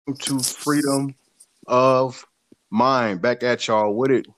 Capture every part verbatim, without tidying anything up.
To freedom of mind. Back at y'all with it.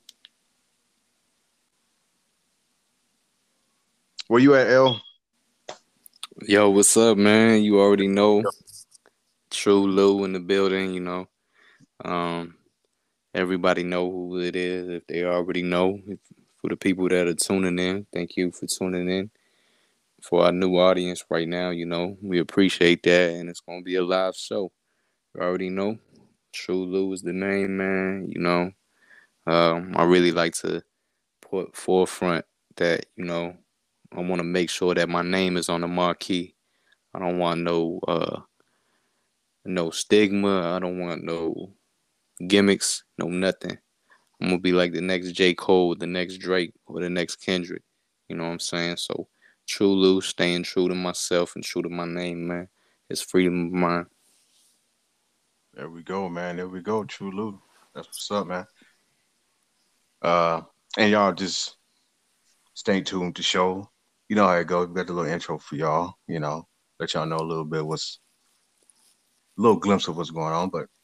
Where you at, L? Yo, what's up, man? You already know. True Lou in the building, you know. Um, Everybody know who it is if they already know. If, for the people that are tuning in, thank you for tuning in. For our new audience right now, you know, we appreciate that, and it's gonna be a live show. You already know. True Lou is the name, man. You know, um, I really like to put forefront that you know I want to make sure that my name is on the marquee. I don't want no uh no stigma. I don't want no gimmicks, no nothing. I'm gonna be like the next J. Cole, the next Drake, or the next Kendrick. You know what I'm saying? So true Lou, staying true to myself and true to my name, man. It's freedom of mind. There we go, man. There we go. True Lou. That's what's up, man. Uh, and y'all just stay tuned to show. You know how it goes. We got the little intro for y'all. You know, let y'all know a little bit what's a little glimpse of what's going on. But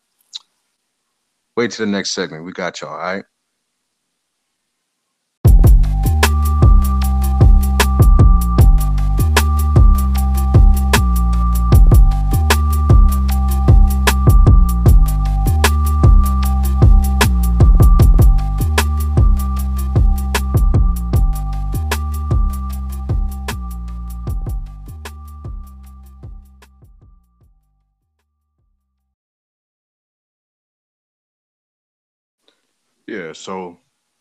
wait till the next segment. We got y'all. All right. Yeah. So,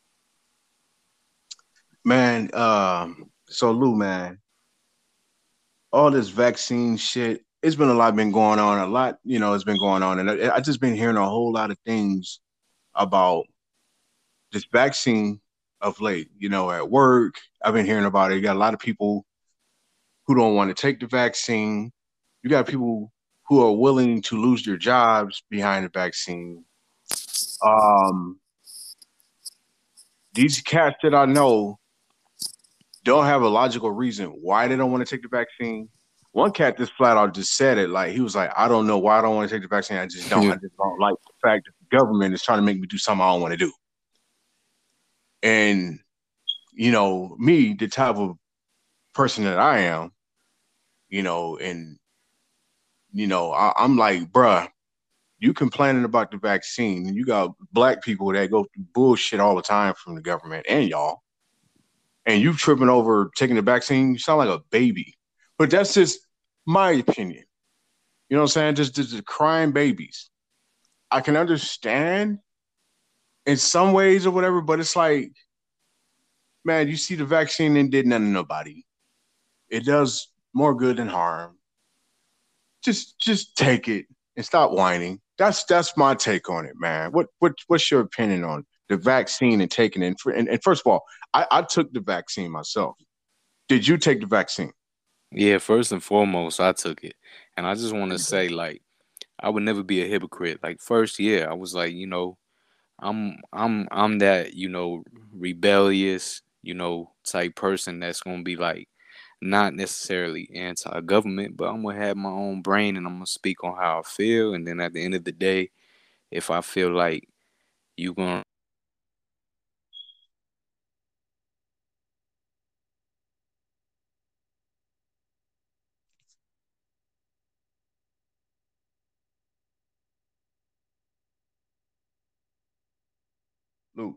man. Um. So Lou, man, all this vaccine shit. It's been a lot been going on. A lot, you know, it's been going on, and I, I just been hearing a whole lot of things about this vaccine of late. You know, at work, I've been hearing about it. You got a lot of people who don't want to take the vaccine. You got people who are willing to lose their jobs behind the vaccine. Um, these cats that I know don't have a logical reason why they don't want to take the vaccine. One cat just flat out just said it. Like he was like, I don't know why I don't want to take the vaccine. I just don't. I Yeah. just don't like the fact that the government is trying to make me do something I don't want to do. And you know, me, the type of person that I am, you know, and you know, I, I'm like, bruh, you complaining about the vaccine, and you got black people that go through bullshit all the time from the government and y'all, and you tripping over taking the vaccine. You sound like a baby. But that's just my opinion. You know what I'm saying? Just, just, just crying babies. I can understand in some ways or whatever, but it's like, man, you see the vaccine and did nothing to nobody. It does more good than harm. Just just take it and stop whining. That's that's my take on it, man. What what what's your opinion on the vaccine and taking it? And, and first of all, I, I took the vaccine myself. Did you take the vaccine? Yeah, first and foremost, I took it. And I just want There to you go. say, like, I would never be a hypocrite. Like, first, yeah, I was like, you know, I'm I'm I'm that, you know, rebellious, you know, type person that's gonna be like not necessarily anti-government, but I'm gonna have my own brain and I'm gonna speak on how I feel. And then at the end of the day, if I feel like you gonna Luke.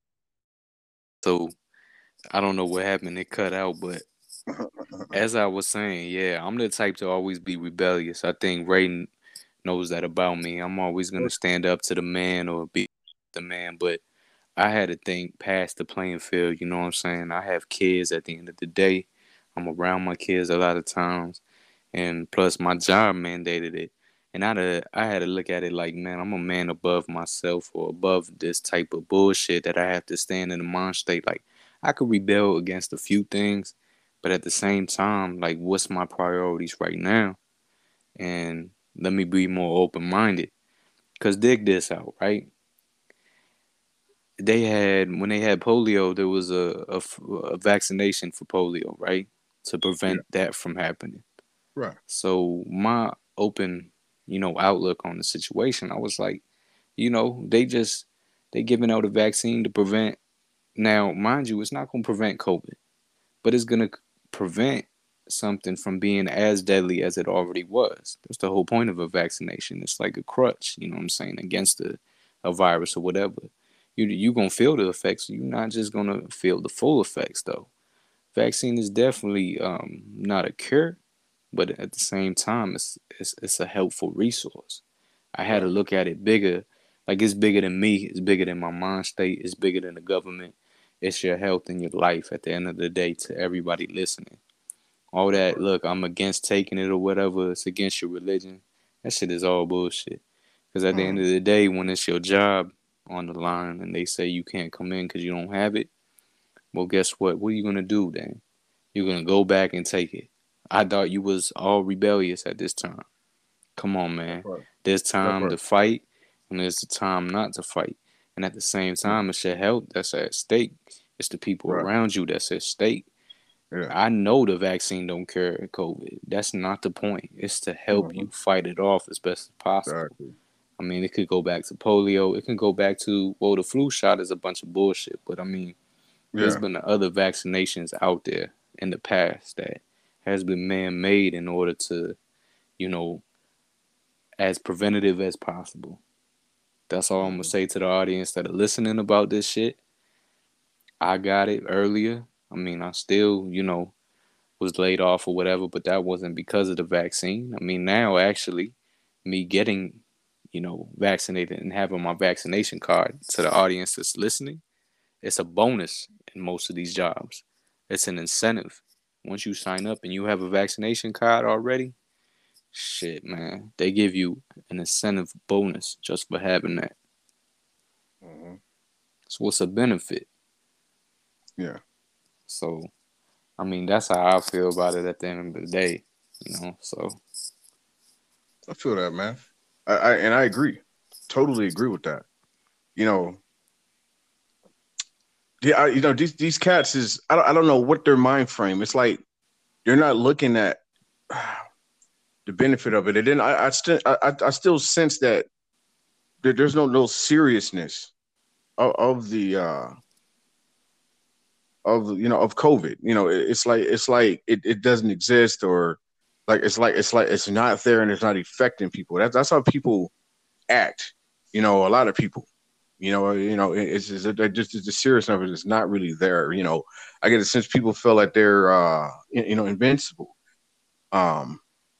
so I don't know what happened, it cut out, but as I was saying, yeah, I'm the type to always be rebellious. I think Ray knows that about me. I'm always gonna stand up to the man or be the man, but I had to think past the playing field, you know what I'm saying? I have kids at the end of the day. I'm around my kids a lot of times. And plus my job mandated it. And I had to, I had to look at it like, man, I'm a man above myself or above this type of bullshit that I have to stand in the mind state. Like I could rebel against a few things, but at the same time, like what's my priorities right now? And let me be more open minded. Cause dig this out, right? They had when they had polio, there was a, a f- a vaccination for polio, right, to Yeah, prevent that from happening. right. So my open, you know, outlook on the situation. I was like, you know, they just they giving out a vaccine to prevent. Now, mind you, it's not going to prevent COVID, but it's going to prevent something from being as deadly as it already was. That's the whole point of a vaccination. It's like a crutch, you know what I'm saying, against a, a virus or whatever. You you gonna feel the effects. You're not just gonna feel the full effects though. Vaccine is definitely um, not a cure, but at the same time, it's, it's it's a helpful resource. I had to Right. look at it bigger, like it's bigger than me. It's bigger than my mind state. It's bigger than the government. It's your health and your life. At the end of the day, to everybody listening, all That's that. right. Look, I'm against taking it or whatever. It's against your religion. That shit is all bullshit. Because at the end Mm, of the day, when it's your job on the line and they say you can't come in because you don't have it, well, guess what? What are you gonna do then? You're gonna go back and take it. I thought you was all rebellious at this time. Come on, that's man. right. There's That's time right. to fight and there's the time not to fight. And at the same Mm, time, it's your health that's at stake. It's the people right. around you that's at stake. Yeah. I know the vaccine don't cure COVID. That's not the point. It's to help Mm-hmm. you fight it off as best as possible. Exactly. I mean, it could go back to polio. It can go back to, well, the flu shot is a bunch of bullshit. But I mean, there's Yeah. been other vaccinations out there in the past that has been man-made in order to, you know, as preventative as possible. That's all I'm gonna Mm-hmm. say to the audience that are listening about this shit. I got it earlier. I mean, I still, you know, was laid off or whatever, but that wasn't because of the vaccine. I mean, now actually, me getting, you know, vaccinated and having my vaccination card, to the audience that's listening, it's a bonus in most of these jobs. It's an incentive. Once you sign up and you have a vaccination card already, shit, man, they give you an incentive bonus just for having that. Mm-hmm. So what's a benefit? Yeah. So I mean, that's how I feel about it at the end of the day, you know. So I feel that, man. I, I and I agree. Totally agree with that. You know, yeah, I, you know, these these cats is I don't, I don't know what their mind frame. It's like they're not looking at the benefit of it. And then I I still I, I still sense that there, there's no no seriousness of, of the uh of you know of COVID. You know, it, it's like it's like it, it doesn't exist or like it's like it's like it's not there and it's not affecting people. That's that's how people act. You know, a lot of people. You know, you know, it- it's, it's it just the seriousness of it is not really there. You know, I get a sense people feel like they're uh you you know invincible. Um,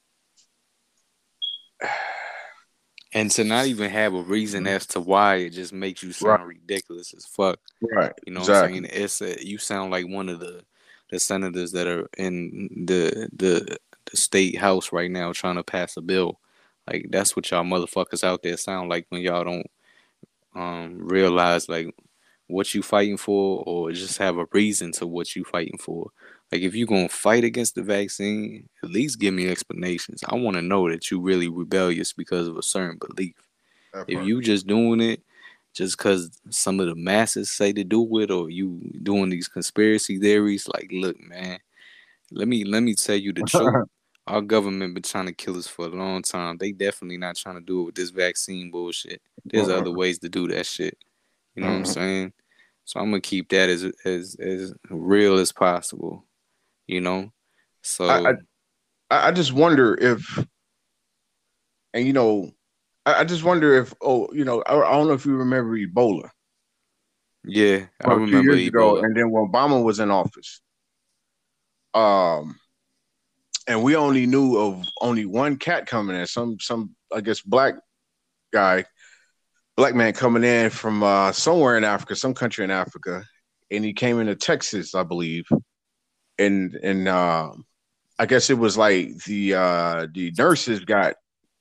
and to not even have a reason as to why, it just makes you right, sound ridiculous as fuck. right, You know what I'm saying? exactly. It's a, you sound like one of the the senators that are in the the the state house right now trying to pass a bill. Like that's what y'all motherfuckers out there sound like when y'all don't um realize like what you fighting for or just have a reason to what you fighting for. Like if you gonna fight against the vaccine, at least give me explanations. I want to know that you really rebellious because of a certain belief. That If part. you just doing it just because some of the masses say to do it, or you doing these conspiracy theories, like look, man, let me let me tell you the truth. Our government been trying to kill us for a long time. They definitely not trying to do it with this vaccine bullshit. There's other ways to do that shit. You know what I'm Mhm. saying? So I'm gonna keep that as as as real as possible. You know. I, So I I just wonder if, and you know, I, I just wonder if, oh, you know, I, I don't know if you remember Ebola yeah, I from a few remember years ago, Ebola. and then when Obama was in office, um, and we only knew of only one cat coming in, some some I guess black guy, black man coming in from uh, somewhere in Africa, some country in Africa, and he came into Texas, I believe, and and uh, I guess it was like the uh, the nurses got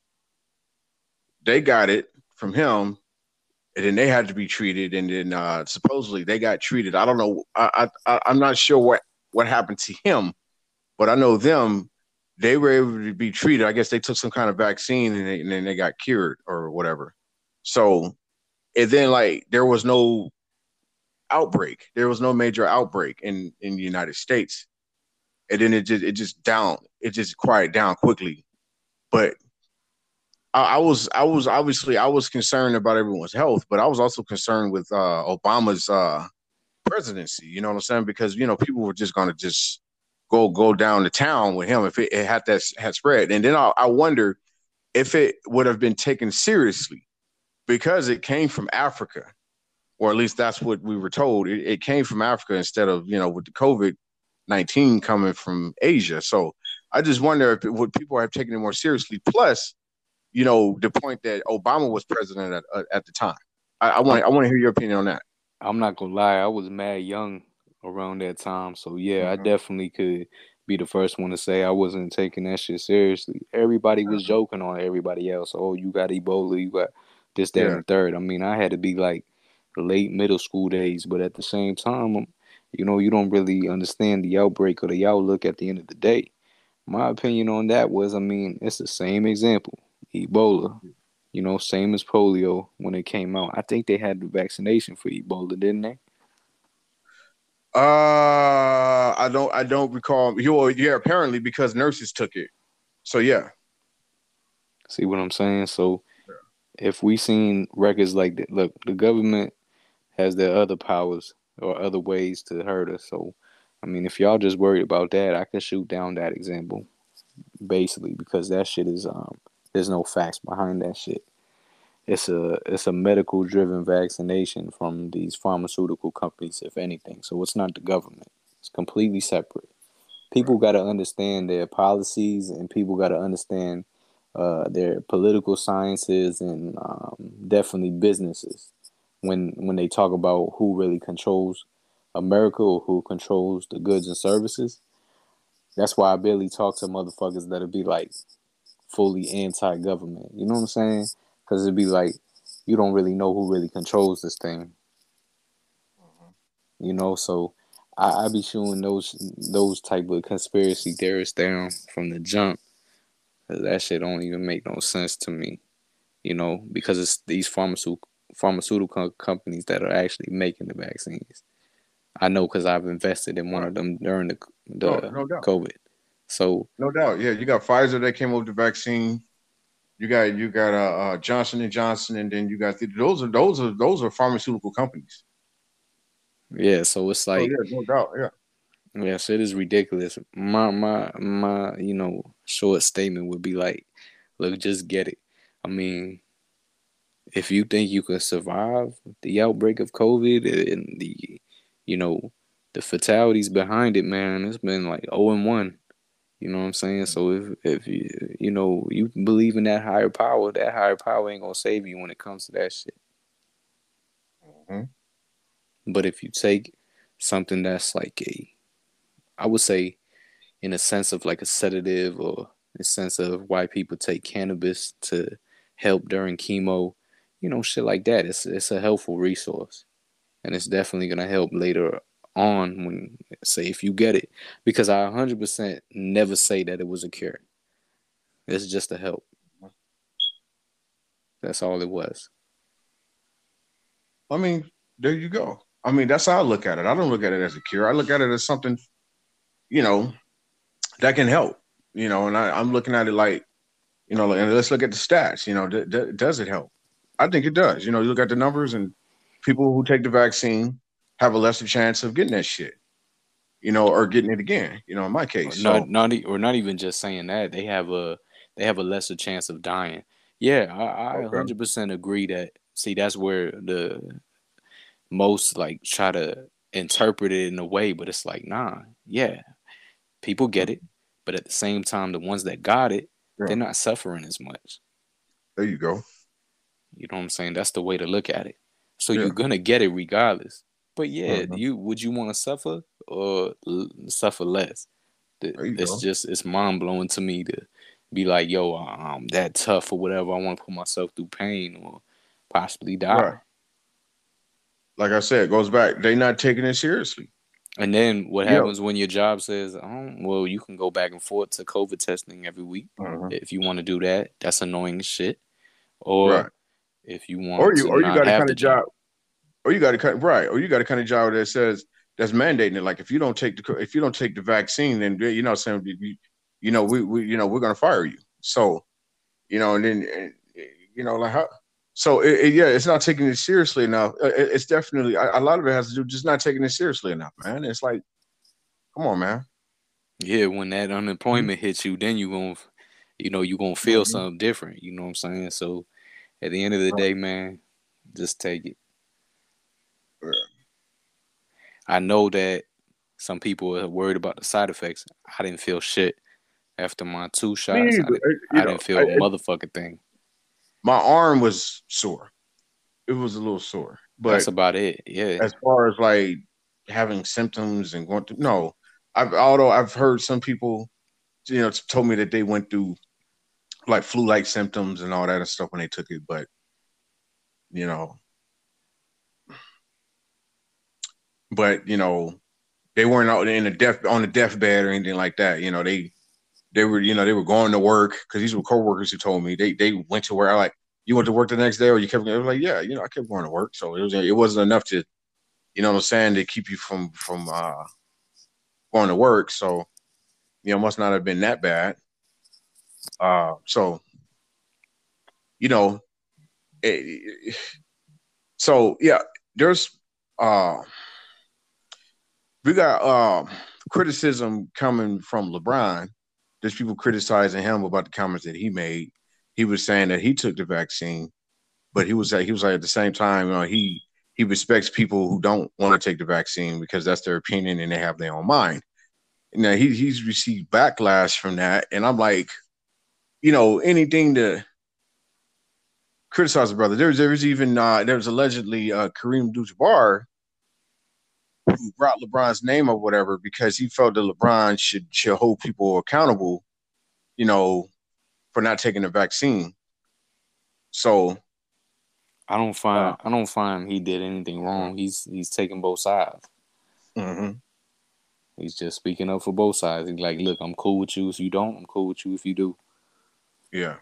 they got it from him, and then they had to be treated, and then uh, supposedly they got treated. I don't know. I, I I'm not sure what what happened to him, but I know them. They were able to be treated. I guess they took some kind of vaccine, and, they, and then they got cured or whatever. So, and then like there was no outbreak. There was no major outbreak in in the United States, and then it just it just down. It just quieted down quickly. But I, I was I was obviously I was concerned about everyone's health, but I was also concerned with uh, Obama's uh, presidency. You know what I'm saying? Because you know people were just gonna just go go down to town with him if it, it had that had spread, and then I, I wonder if it would have been taken seriously because it came from Africa, or at least that's what we were told. It, it came from Africa instead of you know with the COVID nineteen coming from Asia. So I just wonder if it, would people have taken it more seriously. Plus, you know, the point that Obama was president at, uh, at the time. I, I want I want to hear your opinion on that. I'm not gonna lie, I was mad young around that time. So yeah, I Mm-hmm. definitely could be the first one to say I wasn't taking that shit seriously. Everybody was joking on everybody else. Oh, you got Ebola, you got this, that, and Yeah. the third. I mean, I had to be like late middle school days, but at the same time, um, you know, you don't really understand the outbreak or the outlook at the end of the day. My opinion on that was, I mean, it's the same example. Ebola, you know, same as polio when it came out. I think they had the vaccination for Ebola, didn't they? Uh, I don't I don't recall. You yeah, apparently because nurses took it. So yeah. See what I'm saying? So if we seen records like that, look, the government has their other powers or other ways to hurt us. So, I mean, if y'all just worried about that, I could shoot down that example basically because that shit is um, there's no facts behind that shit. It's a it's a medical driven vaccination from these pharmaceutical companies, if anything. So it's not the government. It's completely separate. People got to understand their policies, and people got to understand uh, their political sciences and um, definitely businesses when when they talk about who really controls America or who controls the goods and services. That's why I barely talk to motherfuckers that'll be like fully anti-government. You know what I'm saying? Because it'd be like you don't really know who really controls this thing. You know, so I, I be shooting those those type of conspiracy theorists down from the jump. 'Cause that shit don't even make no sense to me. You know, because it's these pharmaceutical pharmaceutical companies that are actually making the vaccines. I know because I've invested in one Right. of them during the No, the no doubt. COVID. So No doubt. Yeah, you got Pfizer that came up with the vaccine. You got you got uh, uh Johnson and Johnson, and then you got the, those are those are those are pharmaceutical companies. yeah, so it's Oh like yeah, no doubt. Yeah. yeah, shit is ridiculous. My my my, you know, short statement would be like, look, just get it. I mean, if you think you can survive the outbreak of COVID and the, you know, the fatalities behind it, man, it's been like oh and one. You know what I'm saying? So if if you you know you believe in that higher power, that higher power ain't gonna save you when it comes to that shit. Mm-hmm. But if you take something that's like a, I would say, in a sense of like a sedative or a sense of why people take cannabis to help during chemo, you know, shit like that. It's it's a helpful resource, and it's definitely gonna help later on when say if you get it, because I one hundred percent never say that it was a cure. It's just a help. That's all it was. I mean, there you go. I mean, that's how I look at it. I don't look at it as a cure. I look at it as something, you know, that can help. You know, and I, I'm looking at it like, you know, and let's look at the stats. You know, d- d- does it help? I think it does. You know, you look at the numbers, and people who take the vaccine have a lesser chance of getting that shit. You know, or getting it again. You know, in my Or case. not So not e- or not even just saying that they have a they have a lesser chance of dying. Yeah, I, I okay, one hundred percent agree that. See, that's where the most like try to interpret it in a way, but it's like, nah, yeah, people get it, but at the same time, the ones that got it, yeah, they're not suffering as much. there you go. You know what I'm saying? That's the way to look at it. So Yeah, you're gonna get it regardless. But yeah, mhm, you would you want to suffer or l- suffer less? there you It's go. just it's mind blowing to me to be like, yo, I'm that tough or whatever. I want to put myself through pain or possibly Right. die. Like I said, it goes back. They not taking it seriously. And then what Yeah. happens when your job says, oh, well, you can go back and forth to COVID testing every week Uh-huh. if you want to do that. That's annoying as shit. Or Right. if you Or want you to or you not got a have kind the of job, job. or you got a kind right, or you got a kind of job that says that's mandating it. Like if you don't take the co- if you don't take the vaccine, then you know saying you, you know we, we you know we're gonna fire you. So you know, and then you know, like how. So it, it, yeah, it's not taking it seriously enough. It, it's definitely a, a lot of it has to do just not taking it seriously enough, man. It's like, come on, man. Yeah, when that Mm-hmm. unemployment hits you, then you gonna, you know, you gonna feel something different. You know what I'm saying? So at the end of the Right. day, man, just take it. Yeah. I know that some people are worried about the side effects. I didn't feel shit after my two Me shots. I either. didn't, I, you I know, didn't I, feel a I, motherfucking thing. my arm was sore. It was a little sore, That's but about it. Yeah. as far as like having symptoms and going through, no. I've although I've heard some people, you know, told me that they went through like flu-like symptoms and all that and stuff when they took it, but you know, but you know, they weren't out in a death on the deathbed or anything like that. You know, they they were, you know, they were going to work because these were coworkers who told me they they went to work. I like, you went to work the next day or you kept going? I was like, yeah, you know, I kept going to work, so it was it wasn't enough to, you know what I'm saying, to keep you from from uh going to work. So you know, must not have been that bad. Uh, so you know, it, so yeah, there's uh we got uh criticism coming from LeBron. There's people criticizing him about the comments that he made. He was saying that he took the vaccine, but he was like he was like at the same time, you know, he he respects people who don't want to take the vaccine because that's their opinion and they have their own mind. Now he he's received backlash from that, and I'm like, you know, anything to criticize the brother. There's there's even uh, there's allegedly uh, Kareem Abdul-Jabbar who brought LeBron's name or whatever because he felt that LeBron should should hold people accountable, you know, for not taking the vaccine. So I don't uh, find I don't find he did anything wrong. He's he's taking both sides. mm-hmm. He's just speaking up for both sides. He's like, look, I'm cool with you if you don't. I'm cool with you if you do. Yeah,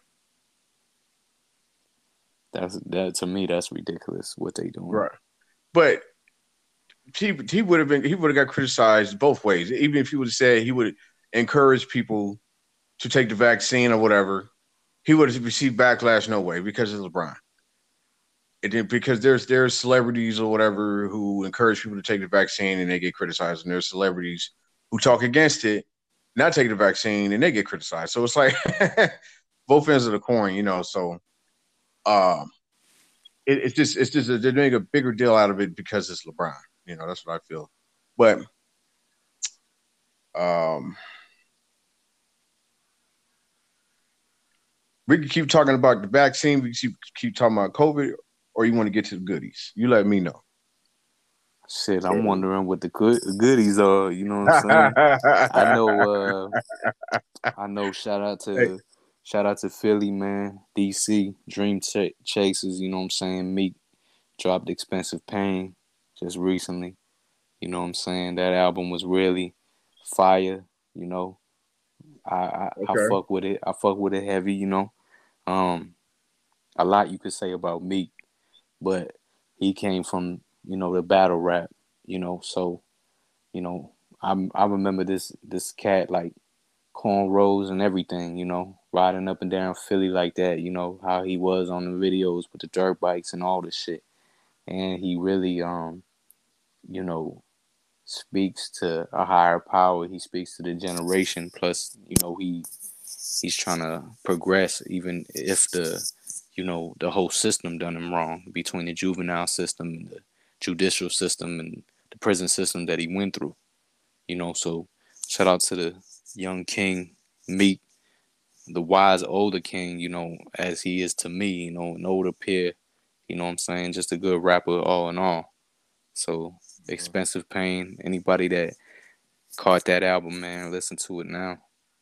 That's that to me. That's ridiculous what they doing. right. But he he would have been he would have got criticized both ways. Even if he would have said he would encourage people to take the vaccine or whatever, he would have received backlash no way because of LeBron. It did because there's there's celebrities or whatever who encourage people to take the vaccine and they get criticized, and there's celebrities who talk against it, not taking the vaccine, and they get criticized. So it's like both ends of the coin, you know. So um, it, it's just it's just a, they're doing a bigger deal out of it because it's LeBron. You know, that's what I feel. But um, we can keep talking about the vaccine. We can keep, keep talking about COVID, or you want to get to the goodies. You let me know. Shit, I'm wondering what the good goodies are. You know what I'm saying? I know. Uh, I know. Shout out Hey, to shout out to Philly, man. D C Dream Ch- Chasers. You know what I'm saying? Meek dropped Expensive Pain just recently. You know what I'm saying? That album was really fire. You know, I I, I okay. fuck with it. I fuck with it heavy. You know, um, a lot you could say about Meek, but he came from, you know, the battle rap. You know, so you know, I I remember this this cat like cornrows and everything, you know, riding up and down Philly like that, you know, how he was on the videos with the dirt bikes and all this shit. And he really, um, you know, speaks to a higher power. He speaks to the generation. Plus, you know, he he's trying to progress, even if the, you know, the whole system done him wrong between the juvenile system and the judicial system and the prison system that he went through. You know, so shout out to the young king, Meek, the wise older king, you know, as he is to me, you know, an older peer, you know what I'm saying? Just a good rapper all in all. So Expensive Pain, anybody that caught that album, man, listen to it now.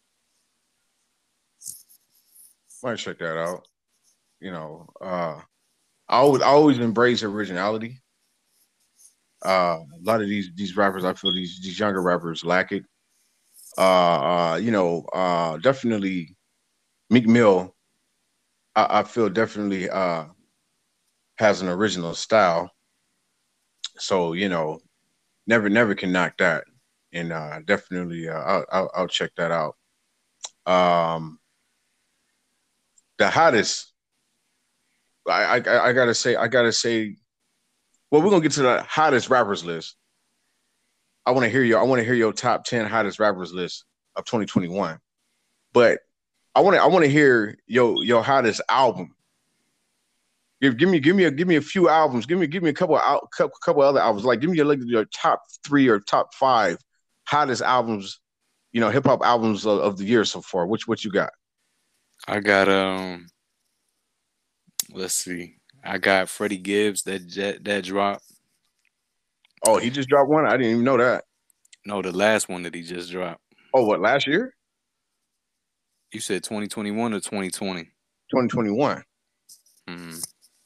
Might check that out. You know, uh, I always I always embrace originality. Uh, a lot of these these rappers, I feel these these younger rappers lack it. Uh, uh, you know, uh, definitely Meek Mill. I, I feel definitely uh has an original style. So you know, never never can knock that. And uh, definitely, uh, I'll, I'll I'll check that out. Um, the hottest I, I I gotta say I gotta say. Well, we're gonna get to the hottest rappers list. I want to hear your I want to hear your top ten hottest rappers list of twenty twenty-one. But I want to I want to hear your your hottest album. Give, give me give me a give me a few albums. Give me give me a couple out couple, couple other albums. Like give me your like your top three or top five hottest albums. You know, hip hop albums of, of the year so far. Which what you got? I got um. Let's see. I got Freddie Gibbs that that, that dropped. Oh, he just dropped one. I didn't even know that. No, the last one that he just dropped. Oh, what last year? You said twenty twenty-one or twenty twenty? twenty twenty-one. Hmm.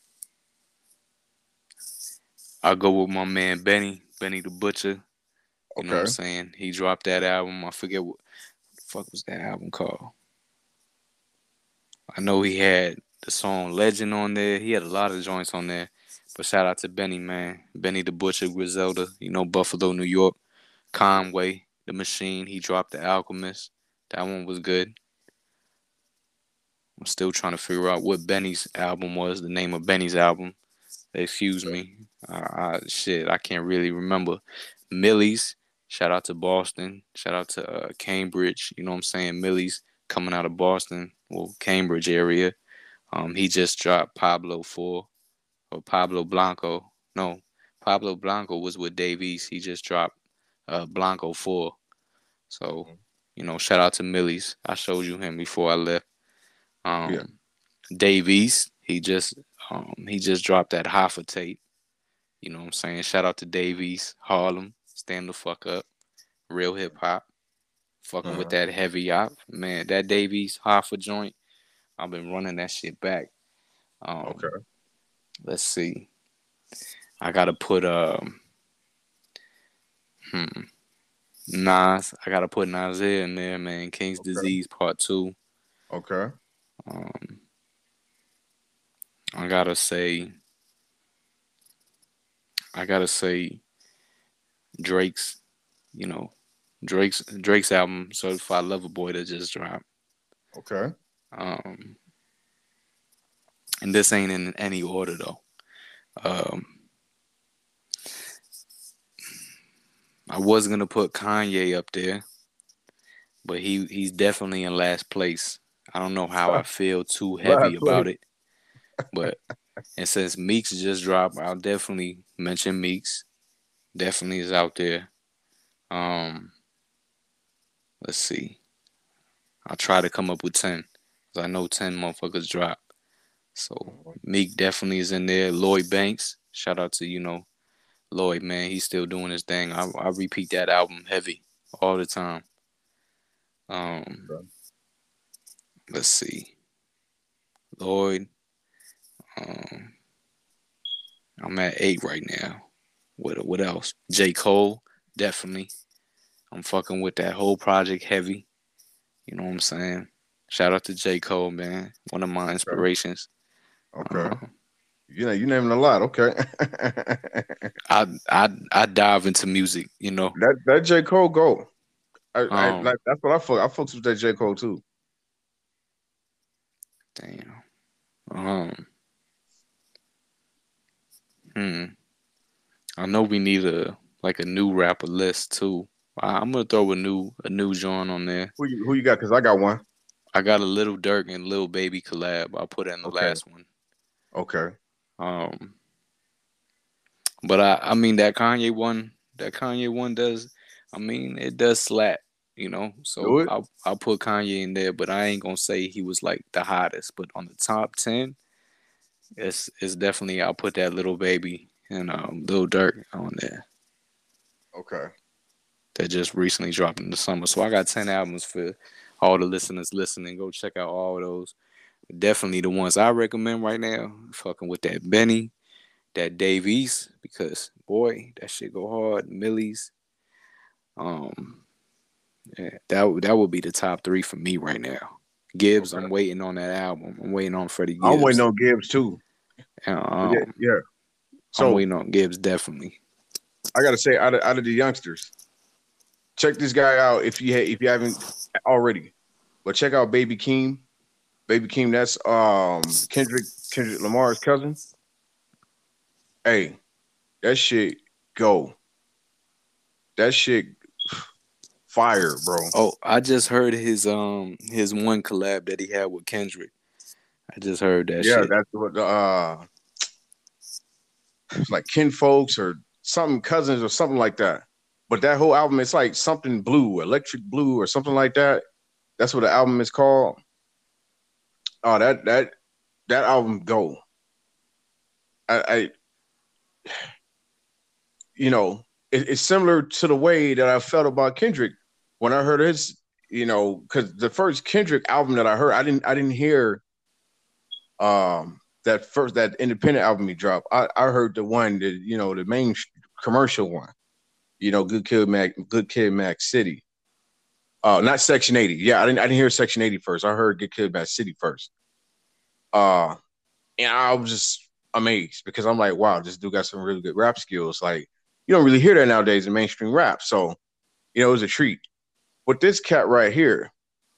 I'll go with my man Benny, Benny the Butcher. You Okay. know what I'm saying? He dropped that album. I forget what the fuck was that album called. I know he had the song Legend on there. He had a lot of joints on there. But shout out to Benny, man. Benny the Butcher, Griselda, you know, Buffalo, New York. Conway, The Machine. He dropped The Alchemist. That one was good. I'm still trying to figure out what Benny's album was, the name of Benny's album. Excuse me. Uh, uh, shit, I can't really remember. Millie's. Shout out to Boston. Shout out to uh, Cambridge. You know what I'm saying? Millie's coming out of Boston, well, Cambridge area. Um, he just dropped Pablo four or Pablo Blanco. No, Pablo Blanco was with Dave East. He just dropped uh, Blanco four. So, you know, shout out to Millie's. I showed you him before I left. Um, Yeah. Dave East, he just um, he just dropped that Hoffa tape. You know what I'm saying? Shout out to Dave East, Harlem, stand the fuck up, real hip hop, fucking Uh-huh. with that heavy op. Man, that Dave East Hoffa joint, I've been running that shit back. Um, Okay. Let's see. I gotta put um, hmm, Nas. I gotta put Nasir in there, man. King's Okay. Disease Part Two. Okay. Um, I gotta say, I gotta say, Drake's, you know, Drake's Drake's album Certified Lover Boy that just dropped. Okay. Um, and this ain't in any order though. Um, I was gonna put Kanye up there, but he he's definitely in last place. I don't know how I feel too heavy Last about place. it, but and since Meeks just dropped, I'll definitely mention Meeks. Definitely is out there. Um, let's see. I'll try to come up with ten, because I know ten motherfuckers drop. So Meek definitely is in there. Lloyd Banks, shout out to, you know, Lloyd, man. He's still doing his thing. I, I repeat that album heavy all the time. Um, Okay. let's see. Lloyd. Um, I'm at eight right now. What what else? J. Cole, definitely. I'm fucking with that whole project heavy. You know what I'm saying? Shout out to J. Cole, man. One of my inspirations. Okay. Uh, You know, you naming a lot. Okay. I I I dive into music, you know. that that J. Cole go. I, I Um, like that's what I fuck. I fucked with that J. Cole too. damn. Um, hmm. I know we need a like a new rapper list too. I, I'm gonna throw a new a new joint on there. Who you who you got? Because I got one. I got a Little Dirk and Lil Baby collab. I'll put it in the Okay. last one. Okay. Um, but I I mean that Kanye one that Kanye one does. I mean it does slap, you know. Do So it. I'll I'll put Kanye in there, but I ain't gonna say he was like the hottest. But on the top ten, it's it's definitely I'll put that Little Baby and um Lil Durk on there. Okay. That just recently dropped in the summer. So I got ten albums for all the listeners listening. Go check out all those. Definitely the ones I recommend right now. Fucking with that Benny, that Dave East, because boy, that shit go hard. Millie's. Um yeah, that would that would be the top three for me right now. Gibbs, Okay. I'm waiting on that album. I'm waiting on Freddie I'm waiting Gibbs. on Gibbs too. And, But yeah, um, yeah. I'm So waiting on Gibbs definitely. I gotta say, out of out of the youngsters, check this guy out if you ha- if you haven't already. But check out Baby Keem. Baby Keem, that's um Kendrick Kendrick Lamar's cousin. Hey, that shit go. That shit fire, bro. Oh, I just heard his um his one collab that he had with Kendrick. I just heard that Yeah, shit. that's what the uh like kin folks or something cousins or something like that. But that whole album, it's like something blue, electric blue or something like that. That's what the album is called. Oh, that that that album go. I, I you know, it, it's similar to the way that I felt about Kendrick when I heard his, you know, because the first Kendrick album that I heard, I didn't I didn't hear um that first that independent album he dropped. I, I heard the one that, you know, the main sh- commercial one, you know, Good Kid Mac, Good Kid, Mac City. Uh, not Section eighty. Yeah, I didn't I didn't hear Section eighty first. I heard Good Kid, Mac City first. Uh, and I was just amazed because I'm like, wow, this dude got some really good rap skills. Like, you don't really hear that nowadays in mainstream rap. So, you know, it was a treat. But this cat right here,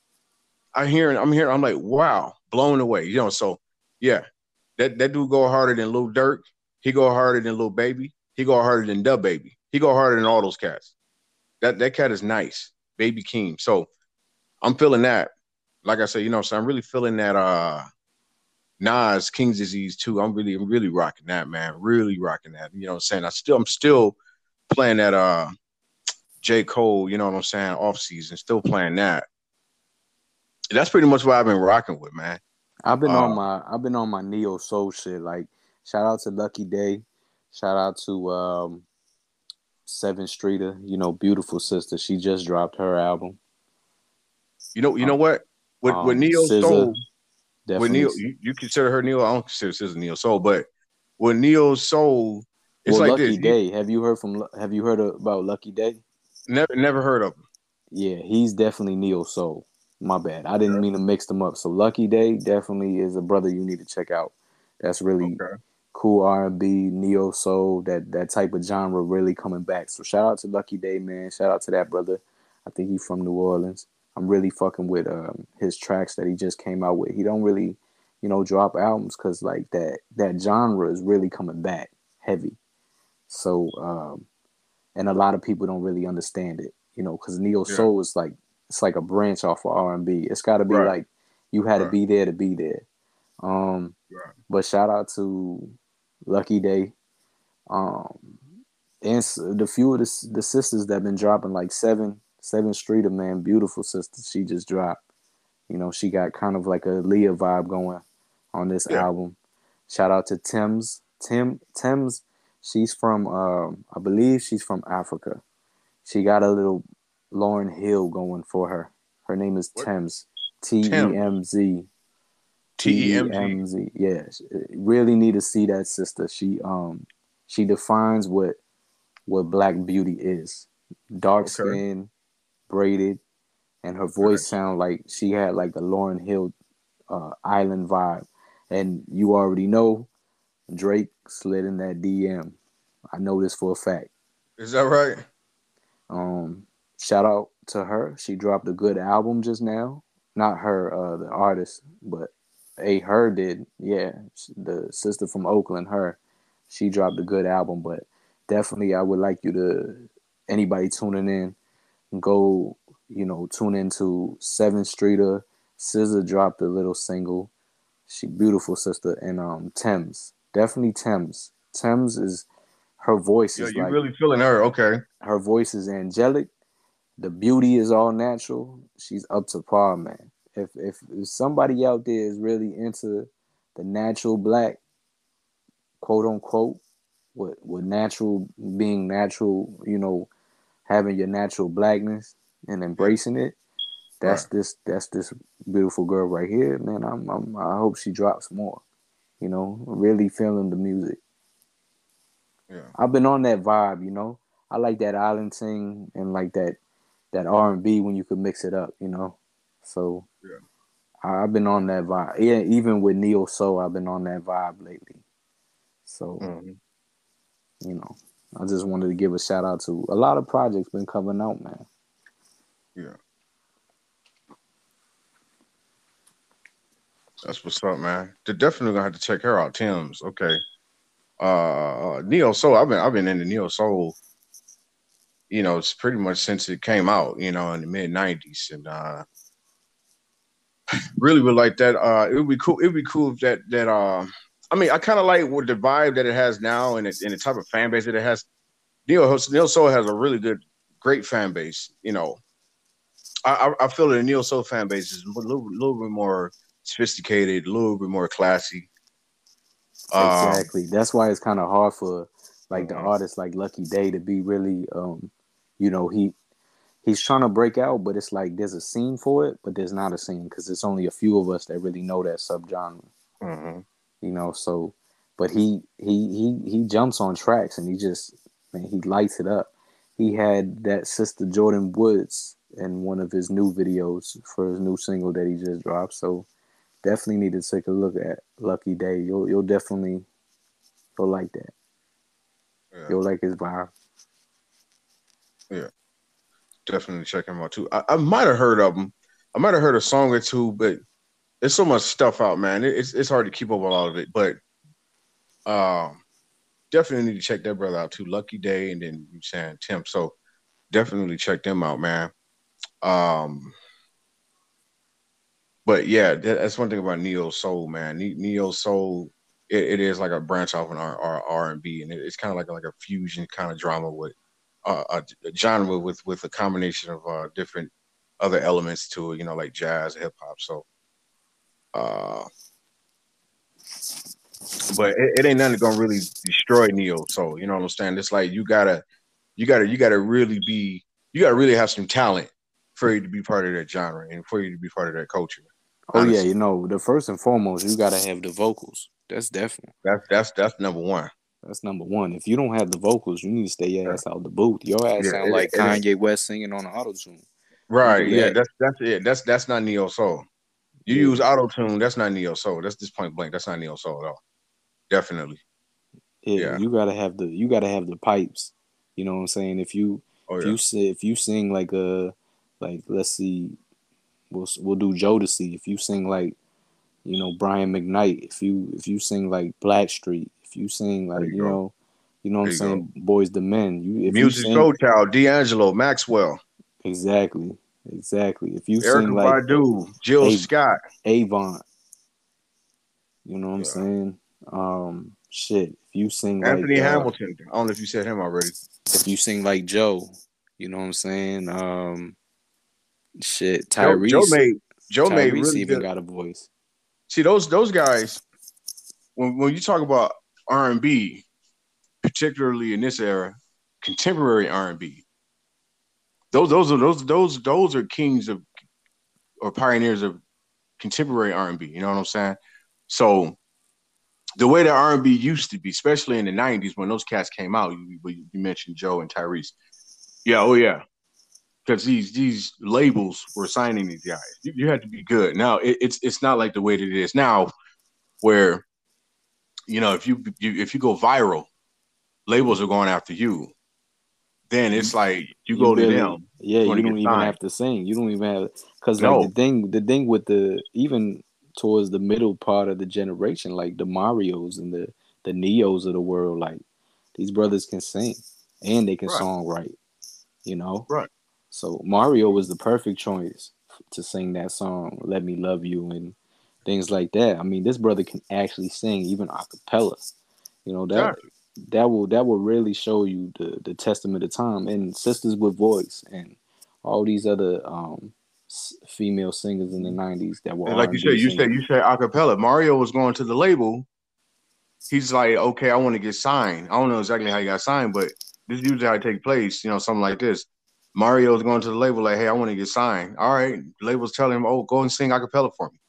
I hear I'm hearing, I'm like, wow, blown away. You know, so yeah, that, that dude go harder than Lil Durk. He go harder than Lil Baby. He go harder than Da Baby. He go harder than all those cats. That that cat is nice. Baby Keem. So I'm feeling that. Like I said, you know, so I'm really feeling that uh Nas King's Disease too. I'm really, I'm really rocking that, man. Really rocking that. You know what I'm saying? I still I'm still playing that uh J. Cole, you know what I'm saying, off season, still playing that. That's pretty much what I've been rocking with, man. I've been on Uh, my I've been on my neo soul shit. Like, shout out to Lucky Day, shout out to um Seven Streeter. You know, beautiful sister. She just dropped her album. you know, you Uh, know what? With with um, Neo S Z A Soul, with definitely. Neo, you, you consider her Neo. I don't consider Scissor Neo Soul, but with Neo Soul, it's Well, like this. Lucky He Day. Have you heard from? Have you heard about Lucky Day? never never heard of him. Yeah, he's definitely neo soul. My bad. I didn't Okay, mean to mix them up. So Lucky Day definitely is a brother you need to check out. That's really okay. cool R and B, neo soul, that that type of genre really coming back. So shout out to Lucky Day, man. Shout out to that brother. I think he's from New Orleans. I'm really fucking with um, his tracks that he just came out with. He don't really, you know, drop albums because like that that genre is really coming back heavy. So um, and a lot of people don't really understand it, you know, because neo Yeah, soul is like it's like a branch off of R and B. It's got to be right, like you had to right, be there to be there. Um, right. but shout out to Lucky Day, um, and the few of the, the sisters that been dropping like seven seven Streeter, man, beautiful sister. She just dropped. You know, she got kind of like a Leah vibe going on this Yeah. album. Shout out to Thames. Tim Thames, she's from um, I believe she's from Africa. She got a little Lauren Hill going for her. Her name is What? Thames. T E Thames. M Z. T E T E M Z. M Z. Yeah. Really need to see that sister. She um she defines what what black beauty is. Dark Okay. skin, braided, and her voice Nice. sound like she had like the Lauren Hill uh, island vibe. And you already know Drake slid in that D M. I know this for a fact. Is that right? Um, Shout out to her. She dropped a good album just now. Not her, uh, the artist, but a her did. Yeah, the sister from Oakland, her. She dropped a good album, but definitely I would like you to anybody tuning in go, you know, tune into Seven Streeter. S Z A dropped a little single. She beautiful sister and um Thames. Definitely Thames. Thames is her voice Yo, is you like really feeling her? Okay. her voice is angelic. The beauty is all natural. She's up to par, man. If if, if somebody out there is really into the natural black, quote unquote, with with natural being natural, you know, having your natural blackness and Yeah. embracing it, that's Right. this that's this beautiful girl right here, man. I'm, I'm I hope she drops more. You know, really feeling the music. Yeah. I've been on that vibe, you know. I like that island thing and like that that R and B when you could mix it up, you know. So Yeah. I, I've been on that vibe. Yeah, even with neo soul, I've been on that vibe lately. So Hmm. you know, I just wanted to give a shout out to a lot of projects been coming out, man. Yeah. That's what's up, man. They're definitely gonna have to check her out. Tim's okay. Uh, uh Neo Soul. I've been I've been into Neo Soul. You know, it's pretty much since it came out. You know, in the mid nineties, and uh, really would like that. Uh, it would be cool. It would be cool if that that. Uh, I mean, I kind of like what the vibe that it has now, and, it, and the type of fan base that it has. Neo Neo Soul has a really good, great fan base. You know, I I feel that the Neo Soul fan base is a little, little bit more sophisticated, a little bit more classy. Um, exactly. That's why it's kind of hard for like uh-huh. the artists like Lucky Daye to be really, um, you know, he he's trying to break out, but it's like there's a scene for it, but there's not a scene because it's only a few of us that really know that subgenre. Uh-huh. You know, so but he he he he jumps on tracks and he just man he lights it up. He had that Sister Jordan Woods in one of his new videos for his new single that he just dropped. So definitely need to take a look at Lucky Daye. You'll you'll definitely you'll like that. Yeah. You'll like his vibe. Yeah, definitely check him out too. I, I might have heard of him. I might have heard a song or two, but there's so much stuff out, man. It, it's it's hard to keep up with all of it. But um, definitely need to check that brother out too. Lucky Daye, and then you saying Tim. So definitely check them out, man. Um. But yeah, that's one thing about Neo Soul, man. Neo Soul, it, it is like a branch off in our R and B, and it's kind of like a, like a fusion kind of drama with uh, a, a genre with with a combination of uh, different other elements to it, you know, like jazz, hip hop. So, uh, but it, it ain't nothing gonna really destroy Neo Soul. You know what I'm saying? It's like you gotta, you gotta, you gotta really be, you gotta really have some talent for you to be part of that genre and for you to be part of that culture. Oh honestly. Yeah, you know, the first and foremost, you gotta have the vocals. That's definitely that's that's that's number one. That's number one. If you don't have the vocals, you need to stay your ass yeah. out the booth. Your ass yeah, sound it, like it, Kanye it, West singing on the auto tune. Right? Yeah, that. that's that's it. That's that's not Neo Soul. You yeah. use auto tune. That's not Neo Soul. That's just point blank. That's not Neo Soul at all. Definitely. Yeah, yeah, you gotta have the you gotta have the pipes. You know what I'm saying? If you oh, if yeah. you say if you sing like a like let's see. We'll we'll do Jodeci. If you sing like, you know, Brian McKnight, if you if you sing like Blackstreet, if you sing like you, you know, you know what I'm saying, go. Boys the Men. You if Music you Soul Child, D'Angelo, Maxwell. Exactly, exactly. If you Erykah sing like Badu, Jill A- Scott, Avant, you know what I'm yeah. saying? Um, shit. If you sing Anthony like, Hamilton, uh, I don't know if you said him already. If you sing like Joe, you know what I'm saying? Um. Shit, Tyrese. Joe, Joe made Joe Tyrese made really even good. got a voice. See those those guys. When when you talk about R and B, particularly in this era, contemporary R and B, those those are those those those are kings of or pioneers of contemporary R and B. You know what I'm saying? So the way that R and B used to be, especially in the nineties when those cats came out, you, you mentioned Joe and Tyrese. Yeah, oh yeah. Because these these labels were signing these guys, you, you had to be good. Now it, it's it's not like the way that it is now, where you know if you, you if you go viral, labels are going after you. Then it's like you, you go really, to them. Yeah, you don't even signed. have to sing. You don't even have because like no. the thing the thing with the even towards the middle part of the generation, like the Marios and the the Neos of the world, like these brothers can sing and they can right. songwrite. You know, right. So Mario was the perfect choice to sing that song, Let Me Love You, and things like that. I mean, this brother can actually sing even a cappella. You know, that exactly. that will that will really show you the, the testament of time. And Sisters with Voice and all these other um, female singers in the nineties that were and like R and B you said, you singers. said you said a cappella. Mario was going to the label. He's like, okay, I want to get signed. I don't know exactly how he got signed, but this is usually how it takes place, you know, something like this. Mario's going to the label like, hey, I want to get signed. All right. The label's telling him, oh, go and sing a cappella for me.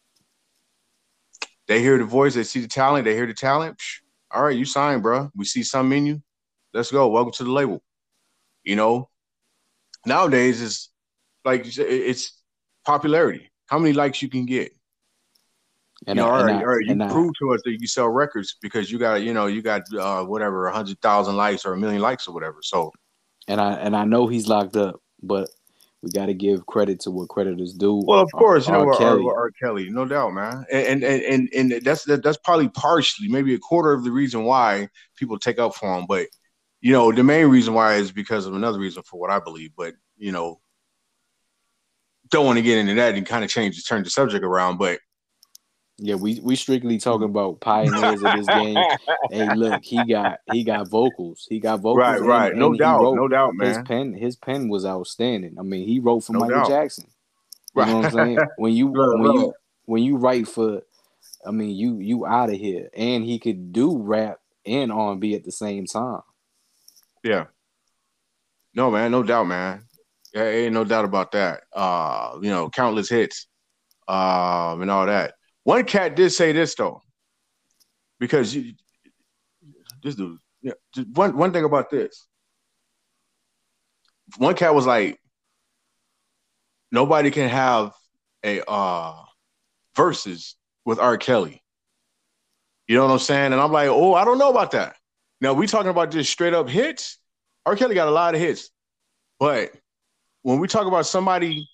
They hear the voice. They see the talent. They hear the talent. Psh, all right, you signed, bro. We see something in you. Let's go. Welcome to the label. You know, nowadays it's like it's popularity. How many likes you can get? And you know, I, all right, I, all right. You prove I, to us that you sell records because you got, you know, you got uh, whatever, a hundred thousand likes or a million likes or whatever. So. And I and I know he's locked up, but we got to give credit to what credit is due. Well, of R. course, you know, R. R. R. Kelly. R. Kelly, no doubt, man, and and and and that's that's probably partially, maybe a quarter of the reason why people take up for him. But you know, the main reason why is because of another reason for what I believe. But you know, don't want to get into that and kind of change, turn the subject around. But Yeah, we we strictly talking about pioneers of this game. Hey, look, he got he got vocals. He got right, vocals and right, no and he doubt, wrote no doubt, his man, pen his pen was outstanding. I mean, he wrote for no Michael doubt, Jackson. You know right, what I'm saying? When you right, when right. you when you write for I mean, you you out of here. And he could do rap and R and B at the same time. Yeah, no, man, no doubt, man. Yeah, ain't no doubt about that. Uh, you know, countless hits, um, and all that. One cat did say this though, because you, this dude, yeah, just one one thing about this. One cat was like, nobody can have a uh verses with R. Kelly. You know what I'm saying? And I'm like, oh, I don't know about that. Now we talking about just straight up hits. R. Kelly got a lot of hits, but when we talk about somebody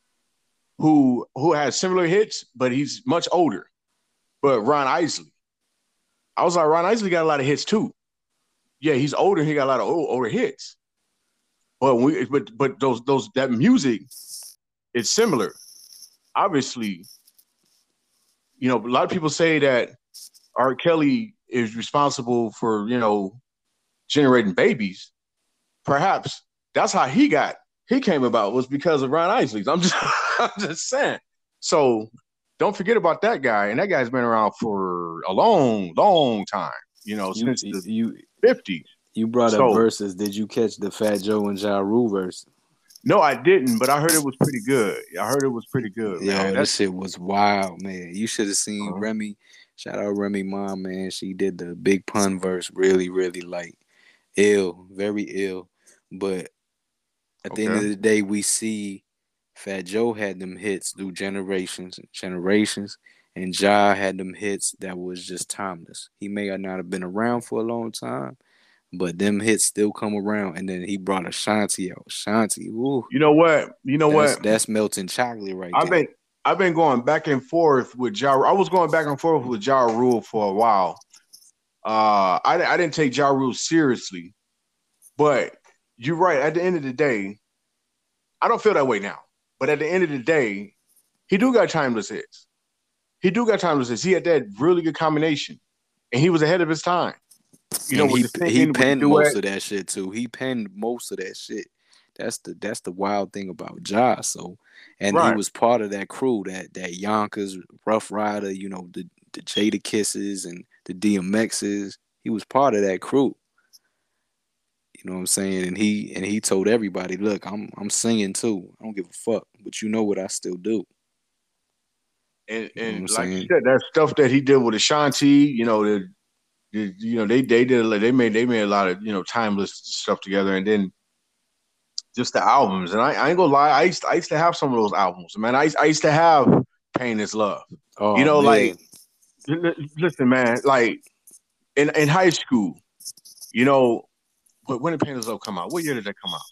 who who has similar hits, but he's much older, but Ron Isley, I was like, Ron Isley got a lot of hits too. Yeah, he's older. He got a lot of old, older hits, but we but but those those that music is similar. Obviously, you know, a lot of people say that R. Kelly is responsible for, you know, generating babies. Perhaps that's how he got he came about, was because of Ron Isley. I'm just I'm just saying. So don't forget about that guy. And that guy's been around for a long, long time, you know, You since the you fifties. you brought up So verses. Did you catch the Fat Joe and Ja Rule verse? no, I didn't, but I heard it was pretty good. I heard it was pretty good, man. Yo, That's this shit was wild, man. You should have seen uh, Remy. Shout out Remy mom, man. She did the big pun verse really, really like ill, very ill. But at the end of okay. the day, we see Fat Joe had them hits through generations and generations, and Ja had them hits that was just timeless. He may or not have been around for a long time, but them hits still come around. And then he brought Ashanti out. Ashanti, ooh, You know what? You know that's what? that's melting chocolate right I've there. been I've been going back and forth with Ja. I was going back and forth with Ja Rule for a while. Uh, I I didn't take Ja Rule seriously, but you're right. At the end of the day, I don't feel that way now. But at the end of the day, he do got timeless hits. He do got timeless hits. He had that really good combination, and he was ahead of his time. You know, And with he the he singing, with the penned most duet. of that shit too. He penned most of that shit. That's the that's the wild thing about Ja. So, and he Right. was part of that crew, that that Yonkers, Rough Rider, you know, the the Jada Kisses and the D M X's. He was part of that crew. You know what I'm saying? And he and he told everybody, look, I'm I'm singing too. I don't give a fuck, but you know what I still do. And You know what I'm and like you saying? said, that stuff that he did with Ashanti, you know, the, the you know they they did they made they made a lot of, you know, timeless stuff together, and then just the albums. And I, I ain't gonna lie, I used to, I used to have some of those albums, man. I used, I used to have Pain is Love. You Oh know, like man. listen, man, like in in high school, you know, when did Pain is Love come out? What year did that come out?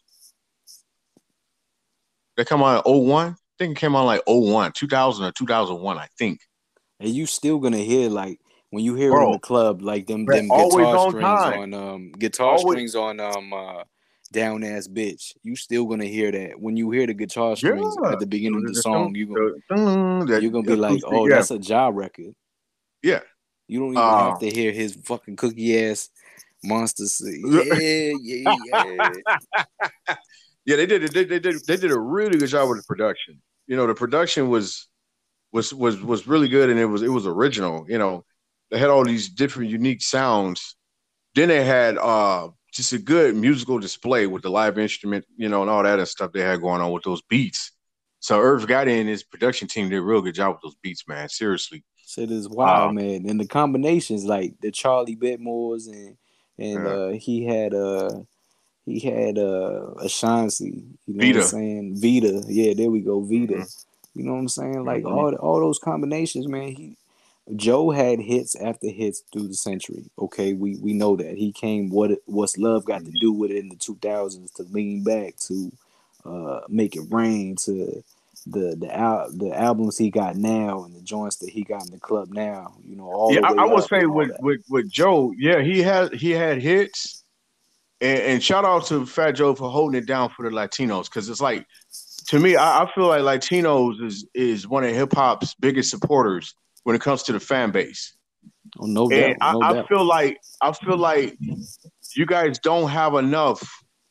That come out in oh one? I think it came out like oh one, two thousand or two thousand one, I think. And you still gonna hear, like, when you hear it in Bro, the club, like them man, them always guitar on strings time. on um guitar Always, strings on um uh Down Ass Bitch. You still gonna hear that when you hear the guitar yeah. strings at the beginning of the song. You gonna That you're gonna be like, acoustic, oh, yeah, that's a Ja record. yeah. You don't even have Uh, to hear his fucking cookie ass monster say, yeah, yeah, yeah. yeah, they did, they, they did they did a really good job with the production. You know, the production was was was was really good, and it was it was original. You know, they had all these different unique sounds. Then they had uh just a good musical display with the live instrument, you know, and all that and stuff they had going on with those beats. So Irv Gotti and his production team did a real good job with those beats, man. Seriously. Shit is Uh, wild, man. And the combinations, like the Charlie Bitmores, and and yeah. uh he had uh he had uh Ashanti, you know what I'm Vita. saying? Vita, yeah, there we go, Vita. Mm-hmm, You know what I'm saying? Like mm-hmm, all all those combinations, man. He Joe had hits after hits through the century. Okay, we we know that he came. What what's love got to mm-hmm. do with it in the two thousands to lean back to, uh, Make It Rain to the the al- the albums he got now and the joints that he got in the club now, you know, all Yeah, the I, I way would up say and all with that. with with Joe, yeah, he had he had hits, and, and shout out to Fat Joe for holding it down for the Latinos because it's like to me, I, I feel like Latinos is is one of hip hop's biggest supporters when it comes to the fan base, Oh, no and doubt, I, no I doubt. feel like I feel like you guys don't have enough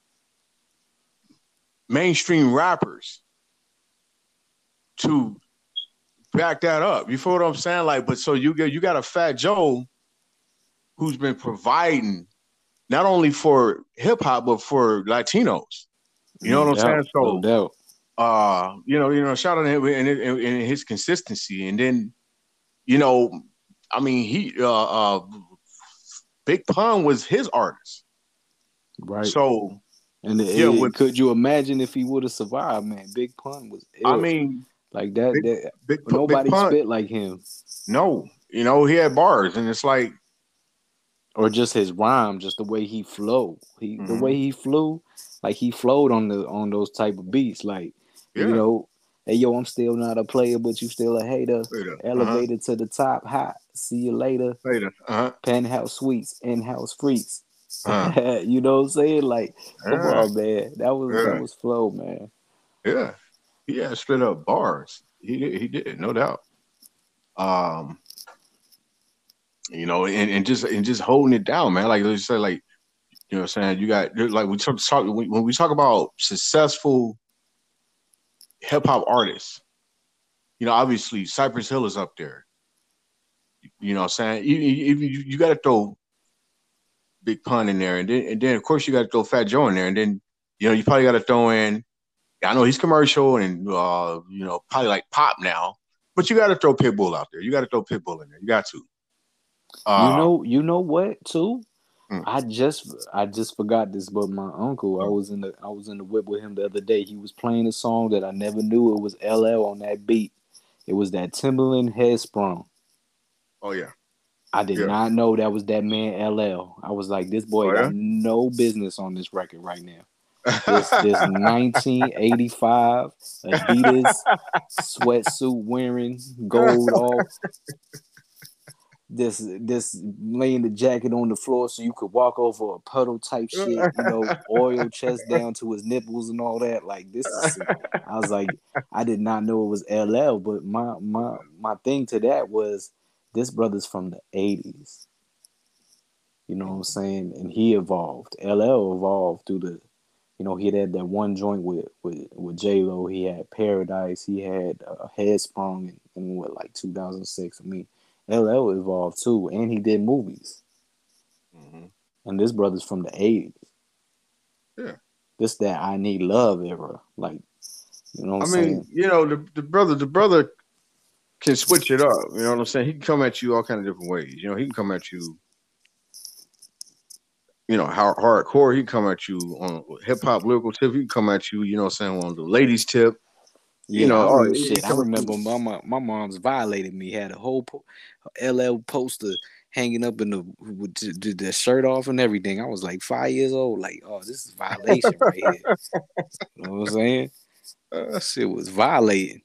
mainstream rappers to back that up. You feel what I'm saying? Like, but so you get you got a Fat Joe who's been providing not only for hip hop but for Latinos. You know No what I'm saying? doubt, no So, doubt. uh, you know, you know, shout out to him and, and, and his consistency, and then, you know, I mean, he, uh, uh, Big Pun was his artist, Right. so And it, yeah. it- With could you imagine if he would have survived, man? Big Pun was I ill. mean, Like that, Big that Big Big nobody Pun, spit like him. no, you know, he had bars, and it's like, Or just his rhyme, just the way he flowed. He the mm-hmm, way he flew, like he flowed on the on those type of beats. Like, you yeah, know, hey yo, I'm still not a player, but you still a hater. later, uh huh, Elevated to the top, hot. See you later. later, uh huh, Penthouse suites, in-house freaks. uh You know what I'm saying? Like, come yeah, on, man. That was that yeah, was flow, man. yeah. He had straight up bars. He did, he did, no doubt. Um, you know, and, and just and just holding it down, man. Like let's say, like you know, what I'm saying you got like we talk, talk when we talk about successful hip hop artists. You know, obviously Cypress Hill is up there. You know, what I'm saying you you, you, you got to throw Big Pun in there, and then and then of course you got to throw Fat Joe in there, and then you know you probably got to throw in. I know he's commercial and uh, you know probably like pop now, but you got to throw Pitbull out there. You got to throw Pitbull in there. You got to. You Uh, know, you know what too? mm, I just I just forgot this, but my uncle, I mm. was in the I was in the whip with him the other day. He was playing a song that I never knew it was L L on that beat. It was that Timberland Headsprung. Oh yeah, I did yeah. not know that was that man L L. I was like, this boy Oh got yeah. no business on this record right now. This this nineteen eighty-five Adidas sweatsuit wearing, gold all this this laying the jacket on the floor so you could walk over a puddle type shit, you know, oil chest down to his nipples and all that. Like this is I was like, I did not know it was L L, but my my my thing to that was this brother's from the eighties. You know what I'm saying? And he evolved. L L evolved through the you know, he had that one joint with with, with J Lo. He had Paradise. He had uh, Headsprung in, in what like two thousand six. I mean, L L evolved too, and he did movies. hmm And this brother's from the eighties. Yeah. This that I Need Love era, like you know what I I'm mean, saying? you know, the, the brother, the brother can switch it up. You know what I'm saying? He can come at you all kind of different ways. You know, he can come at you, you know, hard, hardcore. He can come at you on hip hop lyrical tip. He can come at you, you know, what I'm saying on the ladies tip. You Yeah, know, I oh, remember he, he shit. I come at remember you. my my, my mom's violated me. Had a whole po- L L poster hanging up in the with the, the, the shirt off and everything. I was like five years old. Like, oh, this is violation right here. You know what I'm saying? Uh, Shit was violating.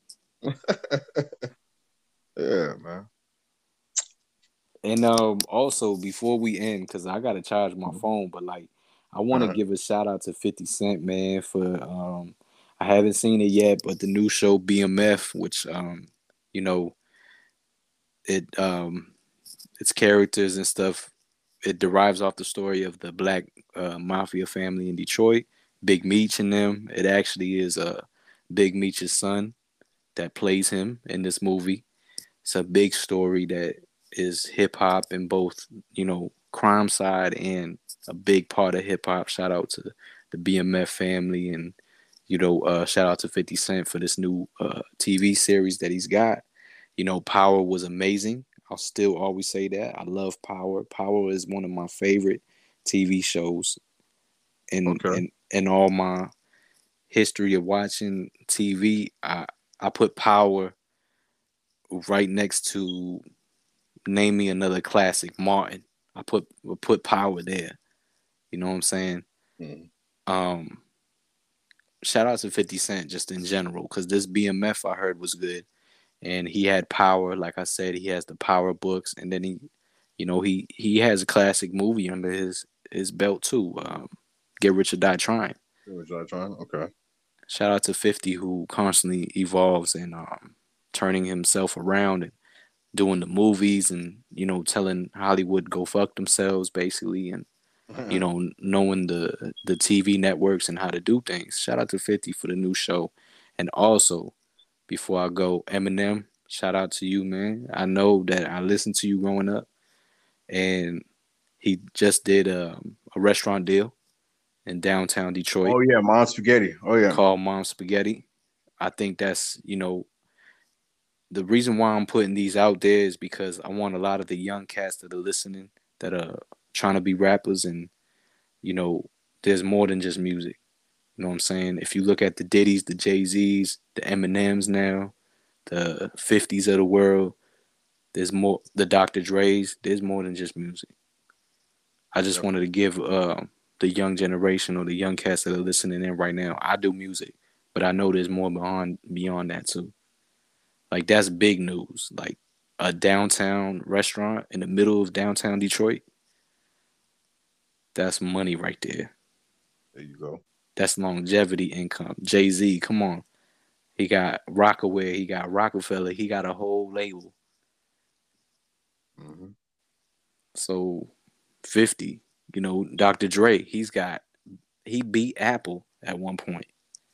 yeah, man. And um, also before we end, because I gotta charge my phone, but like I want to Uh-huh. give a shout out to fifty Cent, man. For um, I haven't seen it yet, but the new show B M F, which um, you know, it um, its characters and stuff, it derives off the story of the black uh, mafia family in Detroit, Big Meech and them. It actually is uh, Big Meech's son that plays him in this movie. It's a big story that is hip hop in both, you know, crime side and a big part of hip hop. Shout out to the B M F family and, you know, uh, shout out to fifty Cent for this new uh, T V series that he's got. You know, Power was amazing. I'll still always say that. I love Power. Power is one of my favorite T V shows in Okay. in, in all my history of watching T V. I, I put Power right next to name me another classic, Martin. I put put Power there. You know what I'm saying? Mm. Um, shout out to fifty Cent just in general, because this B M F I heard was good, and he had power. Like I said, he has the power books, and then he, you know, he he has a classic movie under his his belt too. Um, Get Rich or Die Trying. Get Rich or Die Trying. Okay. Shout out to fifty, who constantly evolves and um, turning himself around and doing the movies, and you know, telling Hollywood go fuck themselves basically, and you know, knowing the the T V networks and how to do things. Shout out to fifty for the new show. And also, before I go, Eminem, shout out to you, man. I know that I listened to you growing up, and he just did a, a restaurant deal in downtown Detroit. Oh yeah, Mom Spaghetti. Oh yeah, called Mom Spaghetti. I think that's, you know, the reason why I'm putting these out there is because I want a lot of the young cats that are listening, that are trying to be rappers, and you know, there's more than just music. You know what I'm saying? If you look at the Diddy's, the Jay-Z's, the Eminems now, the fifties of the world, there's more, the Doctor Dre's, there's more than just music. I just yep. wanted to give uh, the young generation, or the young cats that are listening in right now, I do music, but I know there's more beyond beyond that too. Like, that's big news. Like, a downtown restaurant in the middle of downtown Detroit, that's money right there. There you go. That's longevity income. Jay-Z, come on. He got Rockaway, he got Rockefeller, he got a whole label. Mm-hmm. So fifty, you know, Doctor Dre, he's got, he beat Apple at one point.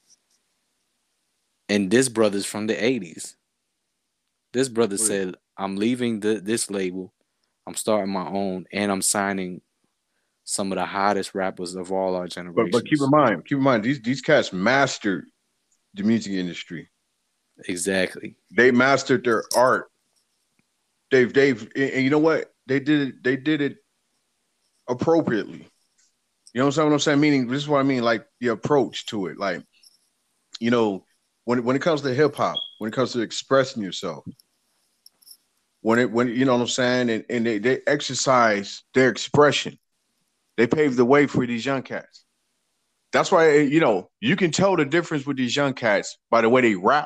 And this brother's from the eighties. This brother Wait. said, I'm leaving the, this label, I'm starting my own, and I'm signing some of the hottest rappers of all our generations. But, but keep in mind, keep in mind, these these cats mastered the music industry. Exactly. They mastered their art. They've they've and you know what? They did it, they did it appropriately. You know what I'm saying? Meaning, this is what I mean, like the approach to it. Like, you know, when when it comes to hip hop, when it comes to expressing yourself, when it when you know what I'm saying, and, and they, they exercise their expression. They paved the way for these young cats. That's why, you know, you can tell the difference with these young cats by the way they rap.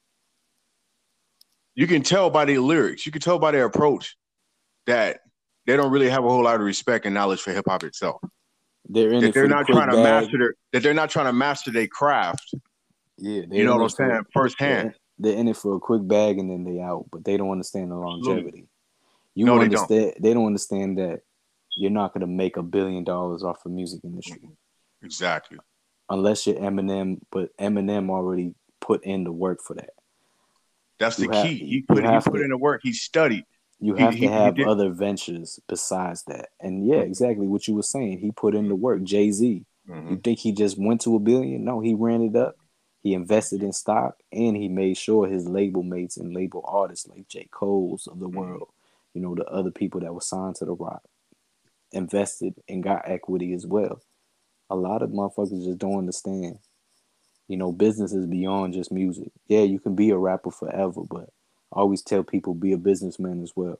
You can tell by their lyrics. You can tell by their approach that they don't really have a whole lot of respect and knowledge for hip hop itself. They're in that it they're for not the trying to bag. master their, that they're not trying to master their craft. Yeah, you know what I'm saying, for, firsthand. They're, they're in it for a quick bag and then they out, but they don't understand the longevity. You no, understand? They don't. They don't understand that you're not going to make a billion dollars off the music industry. Exactly. Unless you're Eminem, but Eminem already put in the work for that. That's you the have, key. He put he put to, in the work. He studied. You he, have he, to have he other ventures besides that. And yeah, exactly what you were saying. He put in the work. Jay-Z. Mm-hmm. You think he just went to a billion? No, he ran it up. He invested in stock, and he made sure his label mates and label artists like J. Cole's of the world, you know, the other people that were signed to the Rock, invested and got equity as well. A lot of motherfuckers just don't understand. You know, business is beyond just music. Yeah, you can be a rapper forever, but I always tell people be a businessman as well.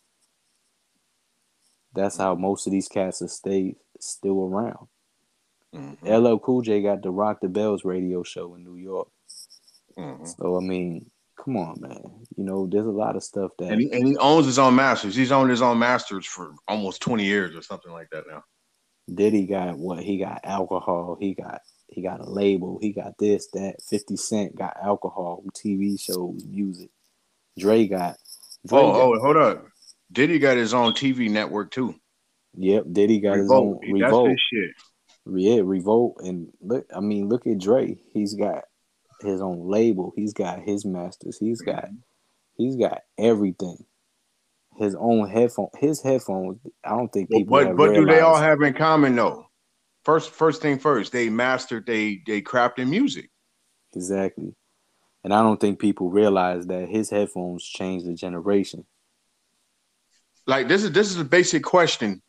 That's how most of these cats are stay still around. Mm-hmm. L L Cool J got the Rock the Bells radio show in New York. Mm-hmm. So I mean, come on, man. You know, there's a lot of stuff that and he, and he owns his own masters. He's owned his own masters for almost twenty years or something like that now. Diddy got what? He got alcohol. He got he got a label. He got this, that. fifty Cent got alcohol, T V shows, music. Dre got. Dre oh, got, oh, hold up. Diddy got his own T V network too. Yep, Diddy got Revolt. his own Revolt. That's his shit. Yeah, Revolt. And look, I mean, look at Dre. He's got his own label. He's got his masters. He's got mm-hmm. he's got everything. His own headphone. His headphones. I don't think people. But have but realized. do they all have in common though? First first thing first, they mastered they they craft in music. Exactly. And I don't think people realize that his headphones changed the generation. Like this is this is a basic question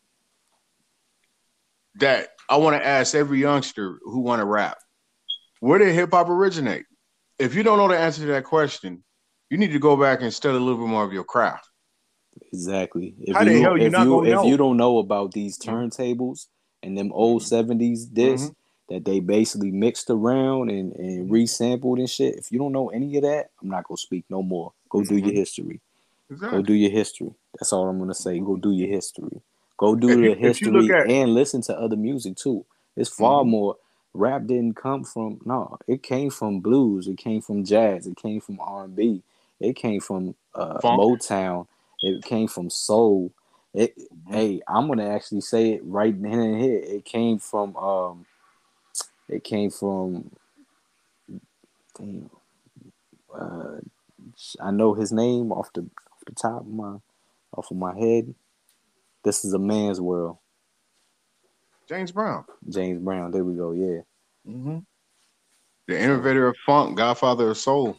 that I want to ask every youngster who want to rap. Where did hip hop originate? If you don't know the answer to that question, you need to go back and study a little bit more of your craft. Exactly. If How you, the hell you if not you gonna if know? you don't know about these turntables and them old seventies discs, mm-hmm. that they basically mixed around and, and resampled and shit. If you don't know any of that, I'm not gonna speak no more. Go mm-hmm. do your history. Exactly. Go do your history. That's all I'm gonna say. Go do your history. Go do if the you, history at, and listen to other music too. It's far mm-hmm. more. Rap didn't come from no. It came from blues. It came from jazz. It came from R and B. It came from uh, Motown. It came from soul. It. Mm-hmm. Hey, I'm gonna actually say it right then and here. It came from. Um, it came from. Damn. Uh, I know his name off the off the top of my off of my head. This is a man's world. James Brown. James Brown. There we go. Yeah. Mm-hmm. The innovator of funk, godfather of soul.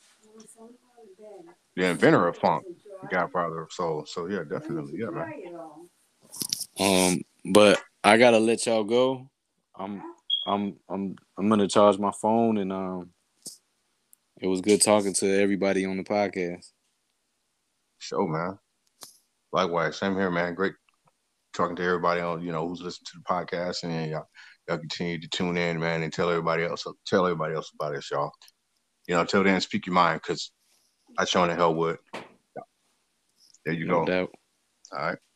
The inventor of funk, godfather of soul. So yeah, definitely, yeah, man. Um, but I gotta let y'all go. I'm, I'm, I'm, I'm gonna charge my phone, and um, it was good talking to everybody on the podcast. Sure, man. Likewise, same here, man. Great talking to everybody on, you know, who's listening to the podcast, and y'all, y'all continue to tune in, man, and tell everybody else, tell everybody else about this, y'all. You know, until then, speak your mind, because I sure in the hell would. There you no go. Doubt. All right.